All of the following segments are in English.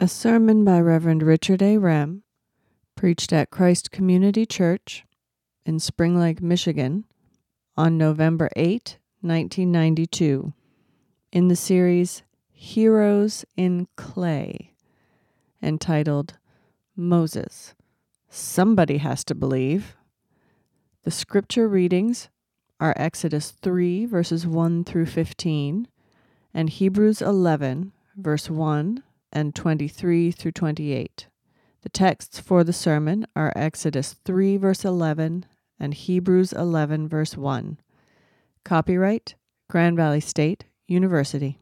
A sermon by Reverend Richard A. Rem, preached at Christ Community Church in Spring Lake, Michigan, on November 8, 1992, in the series Heroes in Clay, entitled Moses, Somebody Has to Believe. The scripture readings are Exodus 3, verses 1 through 15, and Hebrews 11, verse 1 and 23 through 28. The texts for the sermon are Exodus 3, verse 11, and Hebrews 11, verse 1. Copyright, Grand Valley State University.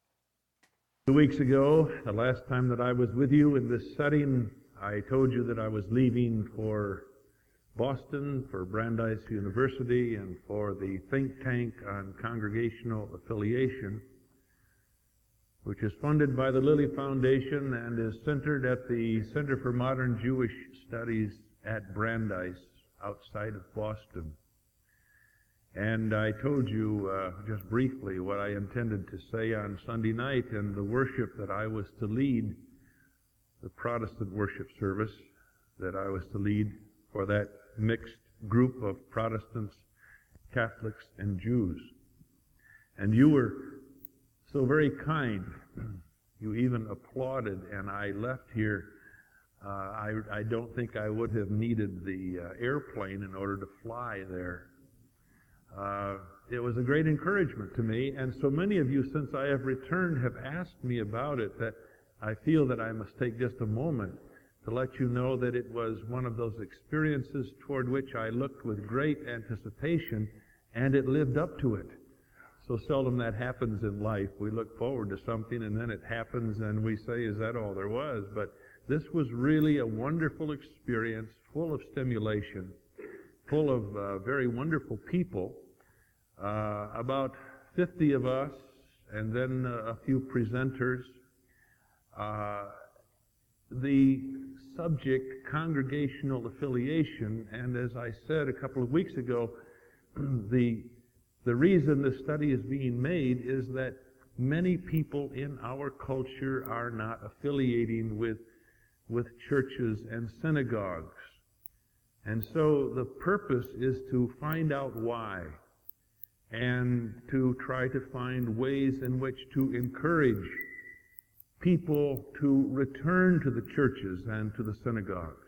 2 weeks ago, the last time that I was with you in this setting, I told you that I was leaving for Boston, for Brandeis University, and for the think tank on congregational affiliation, which is funded by the Lilly Foundation and is centered at the Center for Modern Jewish Studies at Brandeis, outside of Boston. And I told you just briefly what I intended to say on Sunday night and the worship that I was to lead, the Protestant worship service that I was to lead for that mixed group of Protestants, Catholics, and Jews. And you were so very kind. You even applauded, and I left here. I don't think I would have needed the airplane in order to fly there. It was a great encouragement to me, and so many of you, since I have returned, have asked me about it, that I feel that I must take just a moment to let you know that it was one of those experiences toward which I looked with great anticipation, and it lived up to it. So seldom that happens in life. We look forward to something and then it happens and we say, is that all there was? But this was really a wonderful experience, full of stimulation, full of very wonderful people, about 50 of us, and then a few presenters. The subject, congregational affiliation, and as I said a couple of weeks ago, the reason this study is being made is that many people in our culture are not affiliating with churches and synagogues. And so the purpose is to find out why and to try to find ways in which to encourage people to return to the churches and to the synagogues.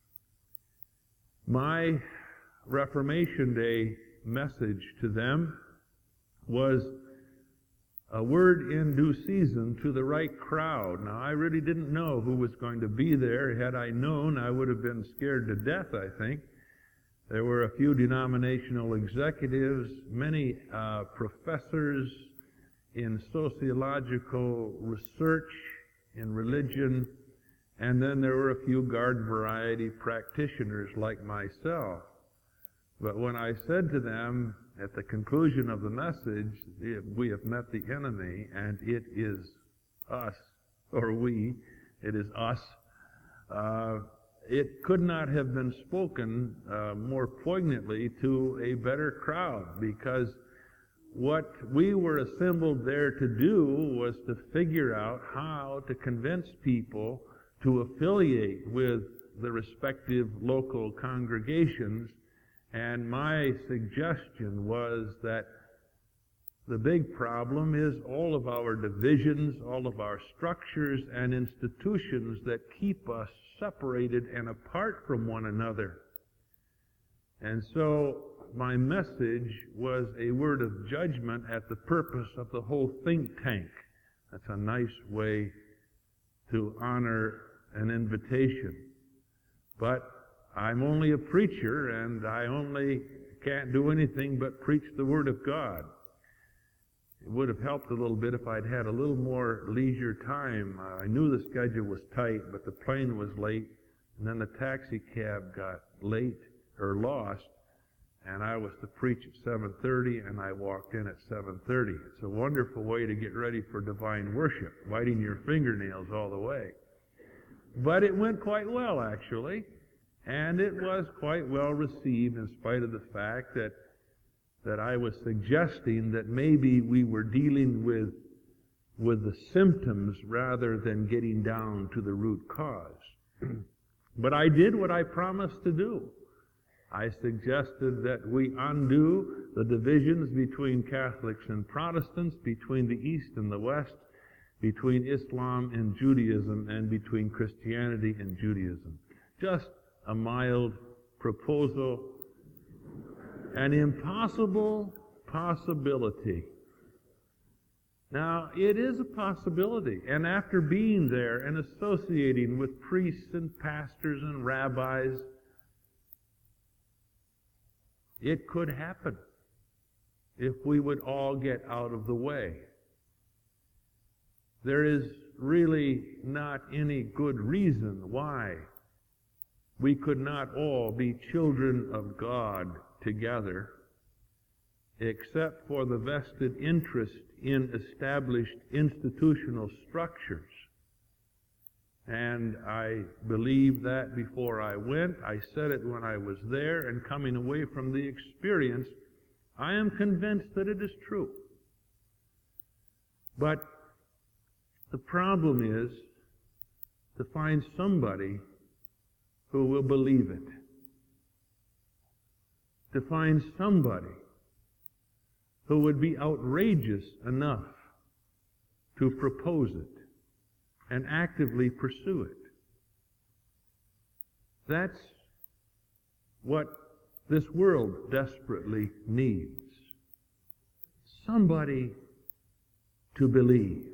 My Reformation Day message to them was a word in due season to the right crowd. Now, I really didn't know who was going to be there. Had I known, I would have been scared to death, I think. There were a few denominational executives, many professors in sociological research, in religion, and then there were a few garden variety practitioners like myself. But when I said to them at the conclusion of the message, we have met the enemy, and it is us, or we, it is us, it could not have been spoken more poignantly to a better crowd, because what we were assembled there to do was to figure out how to convince people to affiliate with the respective local congregations. And my suggestion was that the big problem is all of our divisions, all of our structures and institutions that keep us separated and apart from one another. And so my message was a word of judgment at the purpose of the whole think tank. That's a nice way to honor an invitation. But I'm only a preacher, and I only can't do anything but preach the Word of God. It would have helped a little bit if I'd had a little more leisure time. I knew the schedule was tight, but the plane was late, and then the taxi cab got late, or lost, and I was to preach at 7:30, and I walked in at 7:30. It's a wonderful way to get ready for divine worship, biting your fingernails all the way. But it went quite well, actually. And it was quite well received in spite of the fact that I was suggesting that maybe we were dealing with with the symptoms rather than getting down to the root cause. But I did what I promised to do. I suggested that we undo the divisions between Catholics and Protestants, between the East and the West, between Islam and Judaism, and between Christianity and Judaism. Just a mild proposal, an impossible possibility. Now, it is a possibility, and after being there and associating with priests and pastors and rabbis, it could happen if we would all get out of the way. There is really not any good reason why we could not all be children of God together, except for the vested interest in established institutional structures. And I believed that before I went. I said it when I was there, and coming away from the experience, I am convinced that it is true. But the problem is to find somebody who will believe it. To find somebody who would be outrageous enough to propose it and actively pursue it. That's what this world desperately needs. Somebody to believe.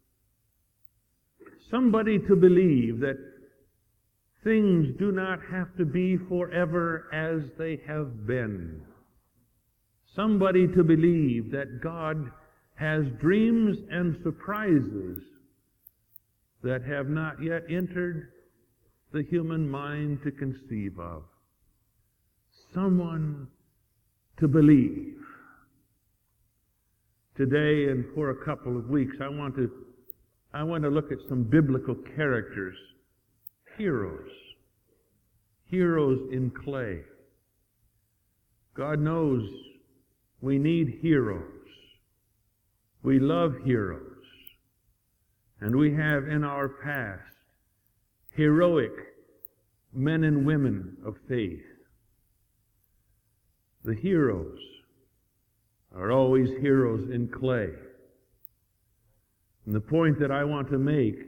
Somebody to believe that things do not have to be forever as they have been. Somebody to believe that God has dreams and surprises that have not yet entered the human mind to conceive of. Someone to believe. Today and for a couple of weeks, I want to look at some biblical characters, heroes in clay. God knows we need heroes. We love heroes. And we have in our past heroic men and women of faith. The heroes are always heroes in clay. And the point that I want to make,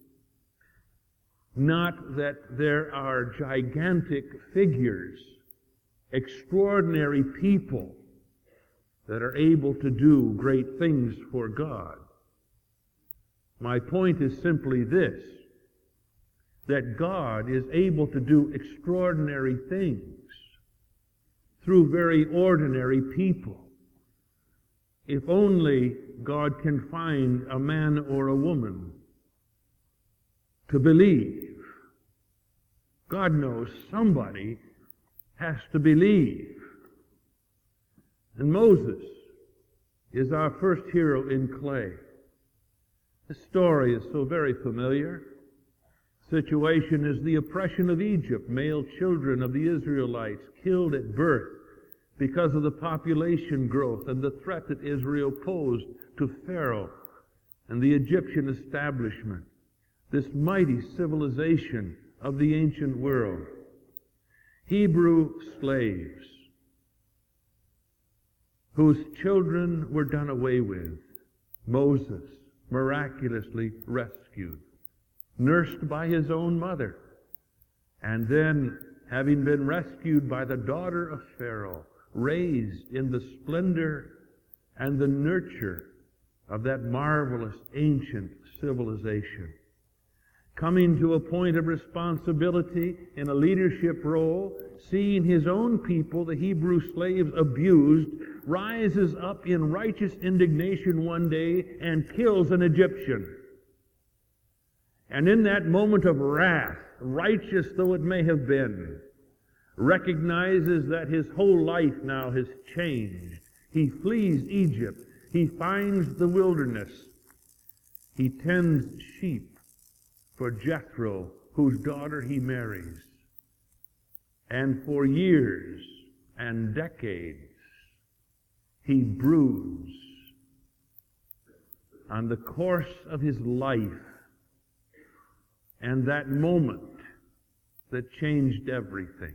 not that there are gigantic figures, extraordinary people that are able to do great things for God. My point is simply this, that God is able to do extraordinary things through very ordinary people. If only God can find a man or a woman to believe. God knows somebody has to believe. And Moses is our first hero in clay. The story is so very familiar. The situation is the oppression of Egypt, male children of the Israelites killed at birth because of the population growth and the threat that Israel posed to Pharaoh and the Egyptian establishment, this mighty civilization of the ancient world. Hebrew slaves whose children were done away with, Moses miraculously rescued, nursed by his own mother, and then, having been rescued by the daughter of Pharaoh, raised in the splendor and the nurture of that marvelous ancient civilization. Coming to a point of responsibility in a leadership role, seeing his own people, the Hebrew slaves, abused, rises up in righteous indignation one day and kills an Egyptian. And in that moment of wrath, righteous though it may have been, recognizes that his whole life now has changed. He flees Egypt. He finds the wilderness. He tends sheep for Jethro, whose daughter he marries. And for years and decades, he broods on the course of his life and that moment that changed everything.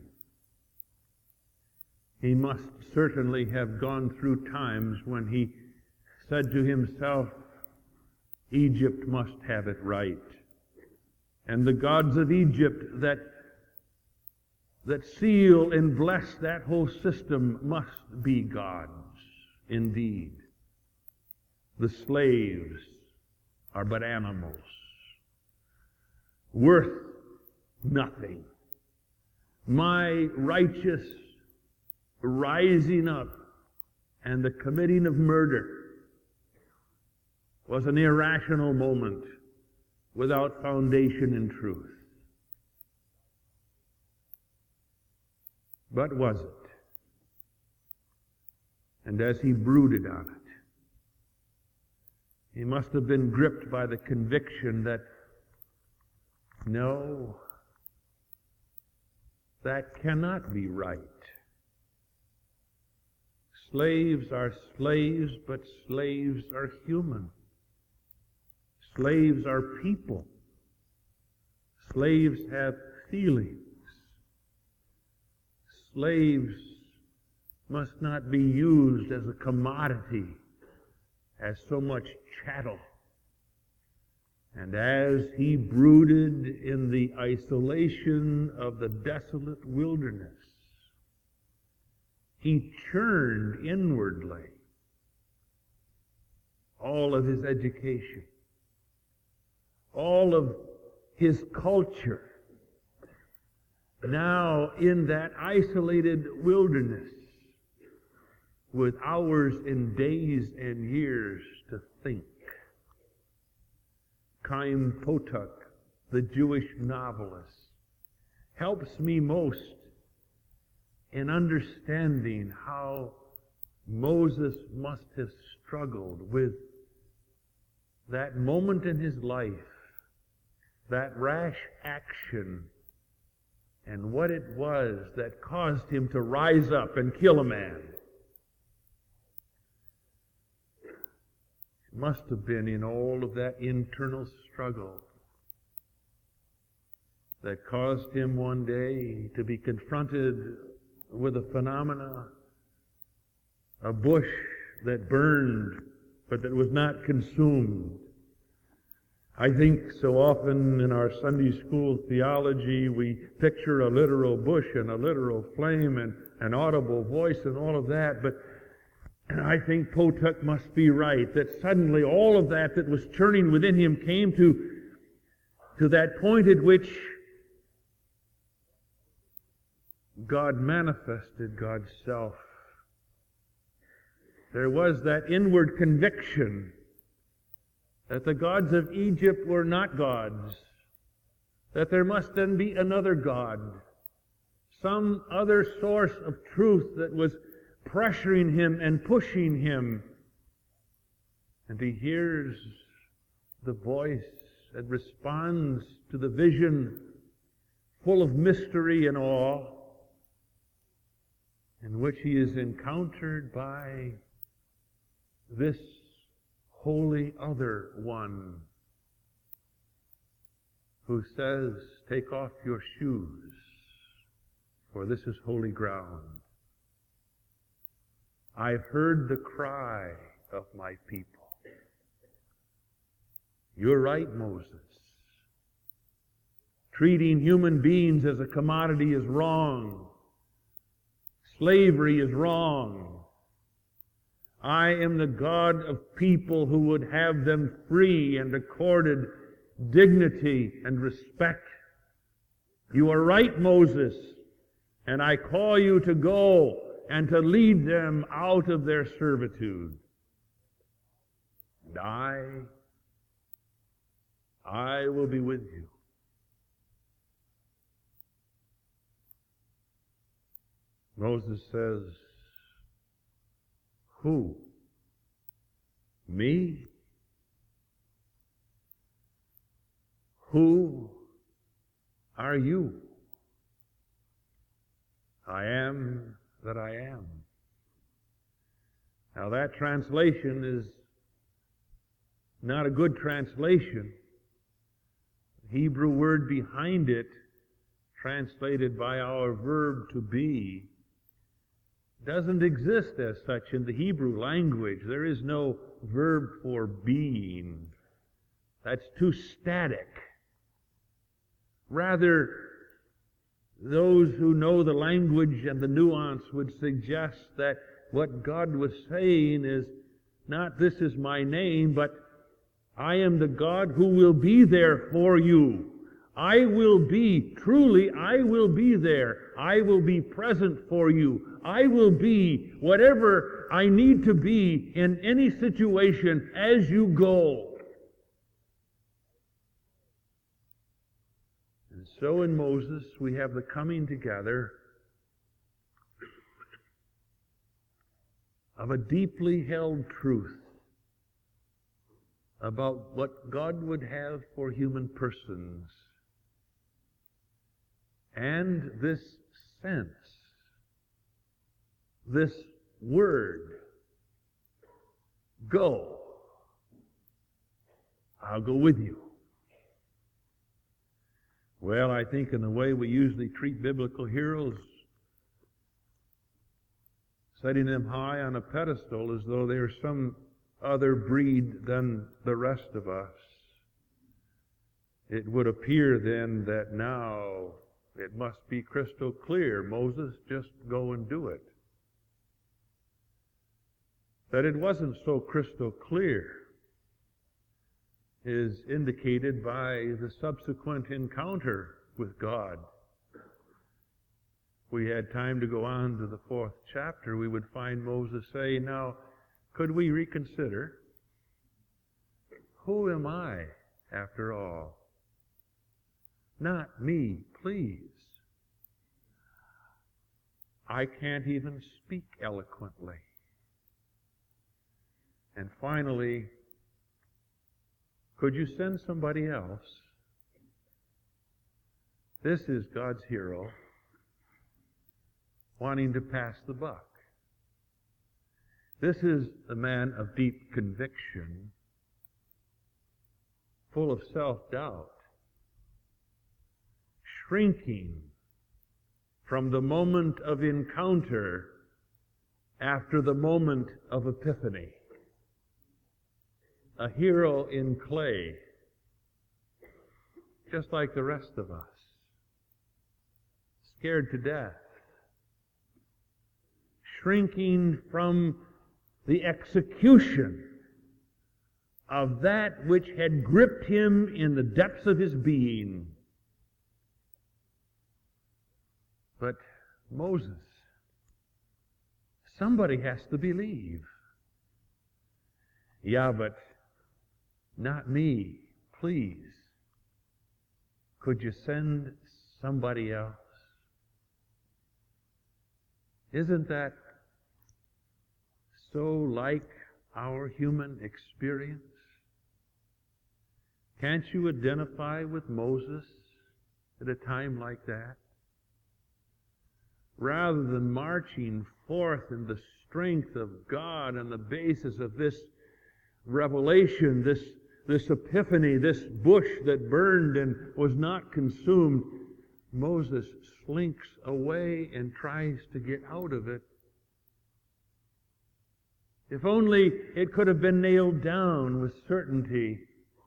He must certainly have gone through times when he said to himself, Egypt must have it right. And the gods of Egypt that seal and bless that whole system must be gods indeed. The slaves are but animals, worth nothing. My righteous rising up and the committing of murder was an irrational moment without foundation in truth. But was it? And as he brooded on it, he must have been gripped by the conviction that, no, that cannot be right. Slaves are slaves, but slaves are human. Slaves are people. Slaves have feelings. Slaves must not be used as a commodity, as so much chattel. And as he brooded in the isolation of the desolate wilderness, he churned inwardly all of his education, all of his culture. Now in that isolated wilderness, with hours and days and years to think. Chaim Potok, the Jewish novelist, helps me most in understanding how Moses must have struggled with that moment in his life, that rash action, and what it was that caused him to rise up and kill a man. It must have been in all of that internal struggle that caused him one day to be confronted with a phenomena, a bush that burned but that was not consumed. I think so often in our Sunday school theology we picture a literal bush and a literal flame and an audible voice and all of that, but I think Potok must be right, that suddenly all of that was churning within him came to that point at which God manifested God's self. There was that inward conviction that the gods of Egypt were not gods, that there must then be another God, some other source of truth that was pressuring him and pushing him. And he hears the voice and responds to the vision full of mystery and awe, in which he is encountered by this holy other one who says, "Take off your shoes, for this is holy ground. I've heard the cry of my people." You're right, Moses. Treating human beings as a commodity is wrong. Slavery is wrong. I am the God of people who would have them free and accorded dignity and respect. You are right, Moses, and I call you to go and to lead them out of their servitude. And I will be with you. Moses says, "Who? Me? Who are you?" I am that I am. Now that translation is not a good translation. The Hebrew word behind it, translated by our verb to be, doesn't exist as such in the Hebrew language. There is no verb for being. That's too static. Rather, those who know the language and the nuance would suggest that what God was saying is not, "This is my name," but "I am the God who will be there for you. I will be, truly, I will be there. I will be present for you. I will be whatever I need to be in any situation as you go." And so in Moses, we have the coming together of a deeply held truth about what God would have for human persons. And this sense, this word, "Go, I'll go with you." Well, I think in the way we usually treat biblical heroes, setting them high on a pedestal as though they're some other breed than the rest of us, it would appear then that now it must be crystal clear. Moses, just go and do it. That it wasn't so crystal clear is indicated by the subsequent encounter with God. If we had time to go on to the 4th chapter, we would find Moses say, "Now, could we reconsider? Who am I, after all? Not me, please. I can't even speak eloquently." And finally, could you send somebody else? This is God's hero wanting to pass the buck. This is a man of deep conviction, full of self-doubt, shrinking from the moment of encounter after the moment of epiphany. A hero in clay, just like the rest of us, scared to death, shrinking from the execution of that which had gripped him in the depths of his being. But Moses, somebody has to believe. "Yeah, but not me, please. Could you send somebody else?" Isn't that so like our human experience? Can't you identify with Moses at a time like that? Rather than marching forth in the strength of God on the basis of this revelation, this epiphany, this bush that burned and was not consumed, Moses slinks away and tries to get out of it. If only it could have been nailed down with certainty.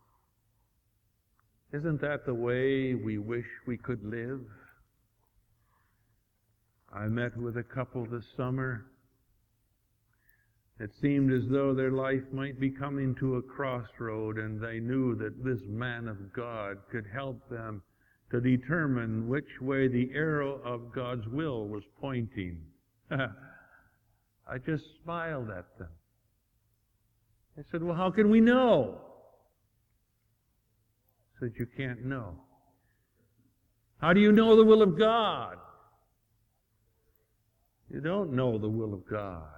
Isn't that the way we wish we could live? I met with a couple this summer. It seemed as though their life might be coming to a crossroad, and they knew that this man of God could help them to determine which way the arrow of God's will was pointing. I just smiled at them. I said, "Well, how can we know?" I said, "You can't know." "How do you know the will of God?" You don't know the will of God.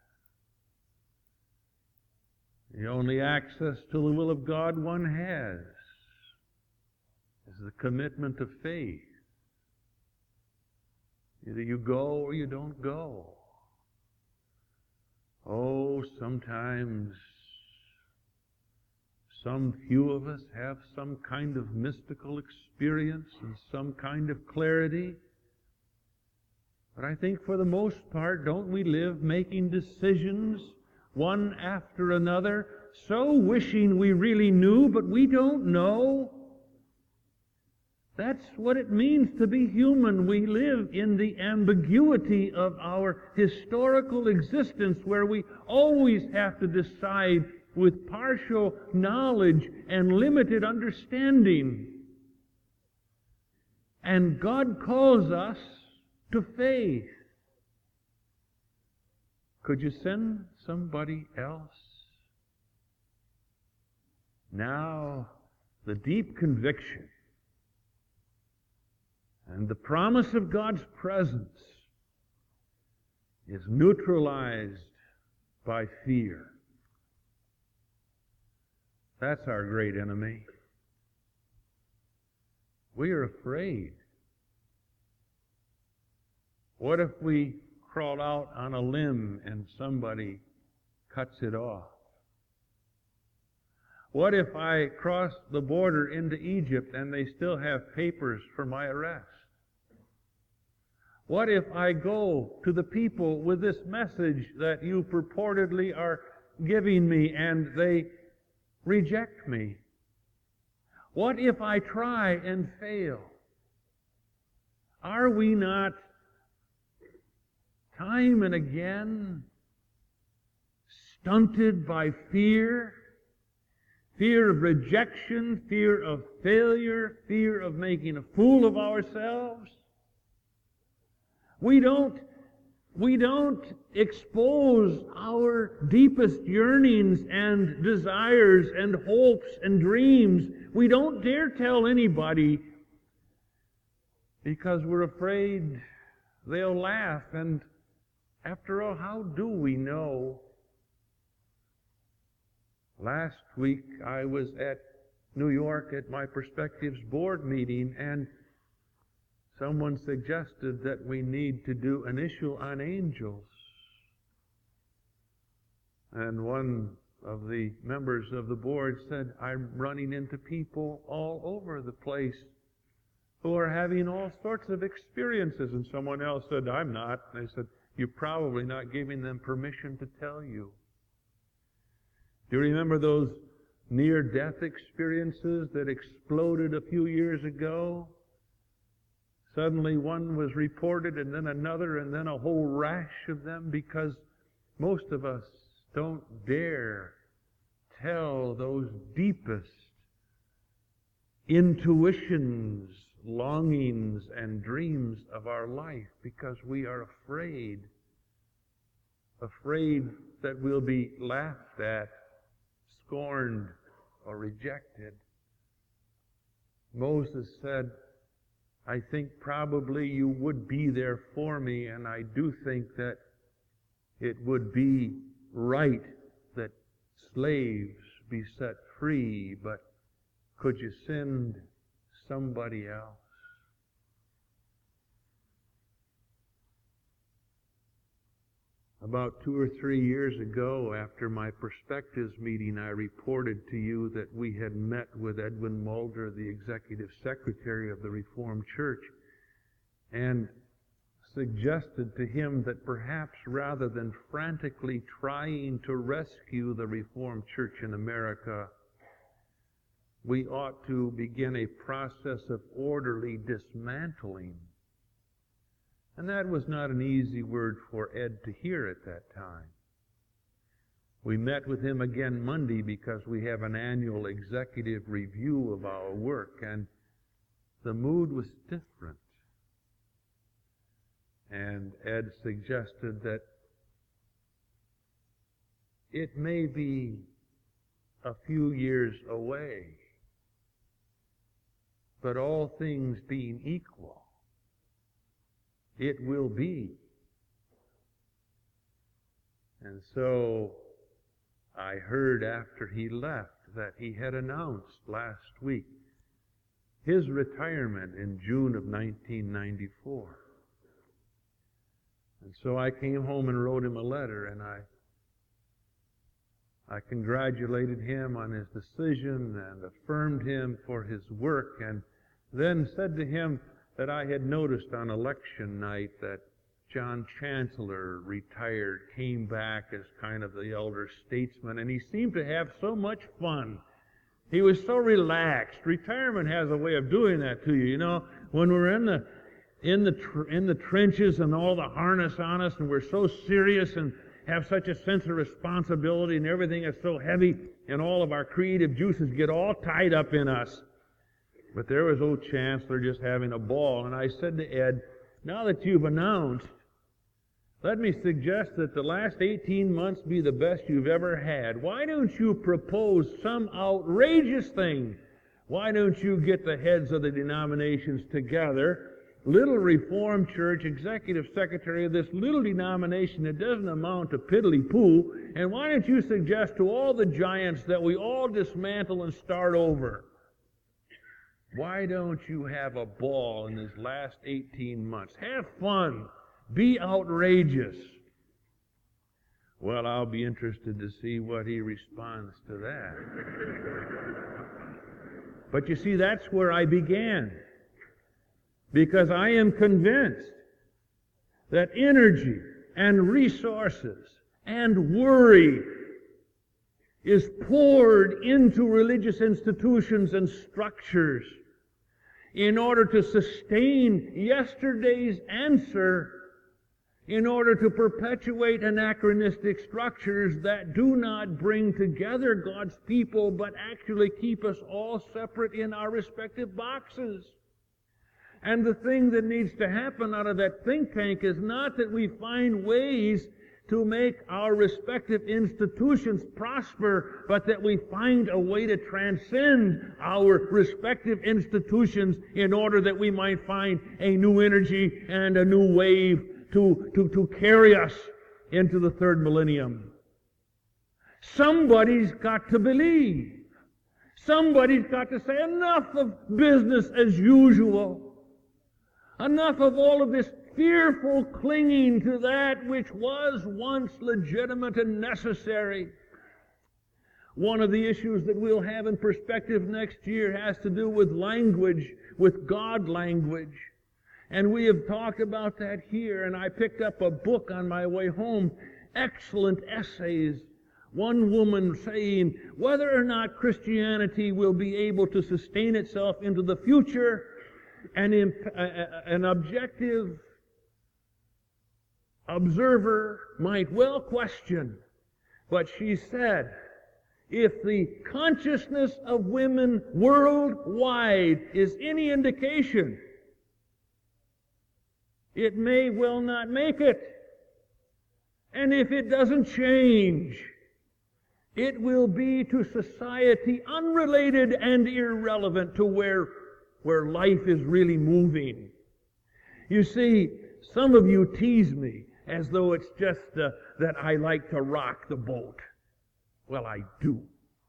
The only access to the will of God one has is the commitment of faith. Either you go or you don't go. Oh, sometimes Some few of us have some kind of mystical experience and some kind of clarity. But I think for the most part, don't we live making decisions one after another, so wishing we really knew, but we don't know? That's what it means to be human. We live in the ambiguity of our historical existence, where we always have to decide with partial knowledge and limited understanding. And God calls us to faith. Could you send somebody else? Now, the deep conviction and the promise of God's presence is neutralized by fear. That's our great enemy. We are afraid. What if we crawl out on a limb and somebody cuts it off? What if I cross the border into Egypt and they still have papers for my arrest? What if I go to the people with this message that you purportedly are giving me and they reject me? What if I try and fail? Are we not time and again stunted by fear? Fear of rejection, fear of failure, fear of making a fool of ourselves. We don't expose our deepest yearnings and desires and hopes and dreams. We don't dare tell anybody because we're afraid they'll laugh. And after all, how do we know? Last week I was at New York at my Perspectives board meeting, and someone suggested that we need to do an issue on angels. And one of the members of the board said, I'm running into people all over the place who are having all sorts of experiences. And someone else said, I'm not. And they said, you're probably not giving them permission to tell you. Do you remember those near-death experiences that exploded a few years ago? Suddenly one was reported, and then another, and then a whole rash of them, because most of us don't dare tell those deepest intuitions, longings, and dreams of our life, because we are afraid that we'll be laughed at, scorned, or rejected. Moses said, I think probably you would be there for me, and I do think that it would be right that slaves be set free, but could you send somebody else? About 2 or 3 years ago, after my Perspectives meeting, I reported to you that we had met with Edwin Mulder, the Executive Secretary of the Reformed Church, and suggested to him that perhaps rather than frantically trying to rescue the Reformed Church in America, we ought to begin a process of orderly dismantling. And that was not an easy word for Ed to hear at that time. We met with him again Monday because we have an annual executive review of our work, and the mood was different. And Ed suggested that it may be a few years away, but all things being equal, it will be. And so I heard after he left that he had announced last week his retirement in June of 1994. And so I came home and wrote him a letter, and I congratulated him on his decision and affirmed him for his work, and then said to him that I had noticed on election night that John Chancellor, retired, came back as kind of the elder statesman, and he seemed to have so much fun. He was so relaxed. Retirement has a way of doing that to you. You know, when we're in the trenches and all the harness on us, and we're so serious and have such a sense of responsibility, and everything is so heavy, and all of our creative juices get all tied up in us. But there was old Chancellor just having a ball, and I said to Ed, now that you've announced, let me suggest that the last 18 months be the best you've ever had. Why don't you propose some outrageous thing? Why don't you get the heads of the denominations together? Little Reformed Church, executive secretary of this little denomination that doesn't amount to piddly-poo, and why don't you suggest to all the giants that we all dismantle and start over? Why don't you have a ball in these last 18 months? Have fun. Be outrageous. Well, I'll be interested to see what he responds to that. But you see, that's where I began. Because I am convinced that energy and resources and worry is poured into religious institutions and structures in order to sustain yesterday's answer, in order to perpetuate anachronistic structures that do not bring together God's people, but actually keep us all separate in our respective boxes. And the thing that needs to happen out of that think tank is not that we find ways to make our respective institutions prosper, but that we find a way to transcend our respective institutions in order that we might find a new energy and a new wave to carry us into the third millennium. Somebody's got to believe. Somebody's got to say, enough of business as usual. Enough of all of this fearful clinging to that which was once legitimate and necessary. One of the issues that we'll have in perspective next year has to do with language, with God language. And we have talked about that here, and I picked up a book on my way home, excellent essays. One woman saying whether or not Christianity will be able to sustain itself into the future, and an objective observer might well question. But she said, if the consciousness of women worldwide is any indication, it may well not make it. And if it doesn't change, it will be to society unrelated and irrelevant to where life is really moving. You see, some of you tease me as though it's just that I like to rock the boat. Well, I do.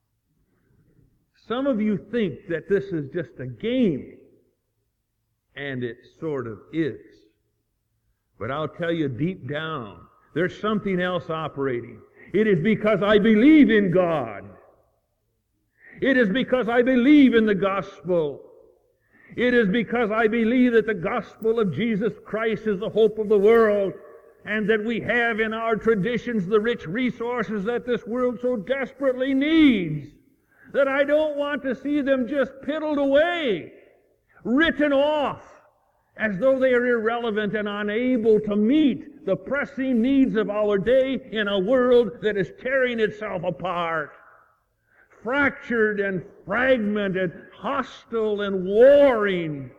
Some of you think that this is just a game, and it sort of is. But I'll tell you deep down, there's something else operating. It is because I believe in God. It is because I believe in the gospel. It is because I believe that the gospel of Jesus Christ is the hope of the world, and that we have in our traditions the rich resources that this world so desperately needs, that I don't want to see them just piddled away, written off, as though they are irrelevant and unable to meet the pressing needs of our day in a world that is tearing itself apart, fractured and fragmented, hostile and warring.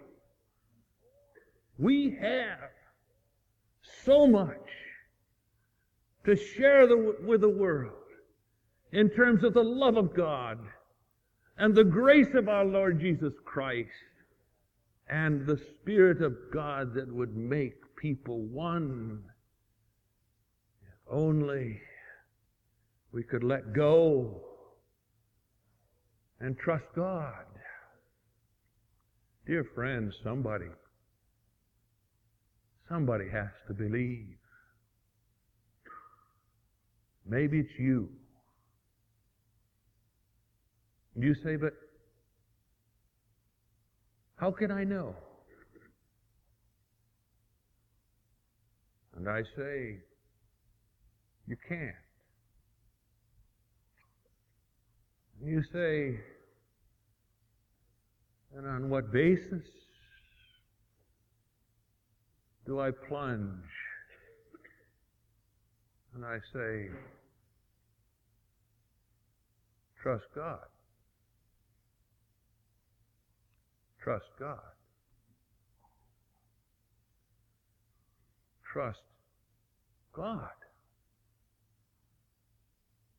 We have so much to share with the world in terms of the love of God and the grace of our Lord Jesus Christ and the Spirit of God that would make people one. If only we could let go and trust God. Dear friends, somebody has to believe. Maybe it's you. And you say, but how can I know? And I say, you can't. And you say, and on what basis do I plunge? And I say, trust God. Trust God. Trust God.